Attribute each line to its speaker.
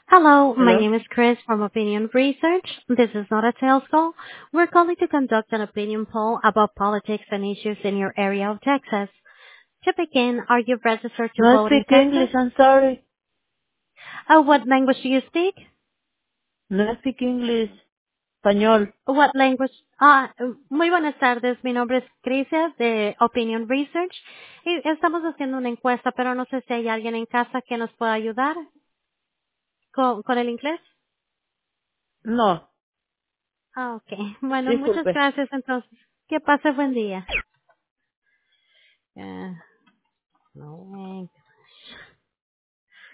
Speaker 1: Hello, my
Speaker 2: Hello?
Speaker 1: name is Chris from Opinion Research. This is not a sales call. We're calling to conduct an opinion poll about politics and issues in your area of Texas. To begin, are you registered to
Speaker 2: No
Speaker 1: vote in
Speaker 2: speak English,
Speaker 1: Texas?
Speaker 2: I'm sorry.
Speaker 1: What language do you speak?
Speaker 2: No speak English. Español.
Speaker 1: What language? Muy buenas tardes. Mi nombre es Crisia de Opinion Research y estamos haciendo una encuesta, pero no sé si hay alguien en casa que nos pueda ayudar con el inglés.
Speaker 2: No,
Speaker 1: Ok. Bueno, muchas
Speaker 2: disculpe.
Speaker 1: gracias entonces. Que pase buen día. No way.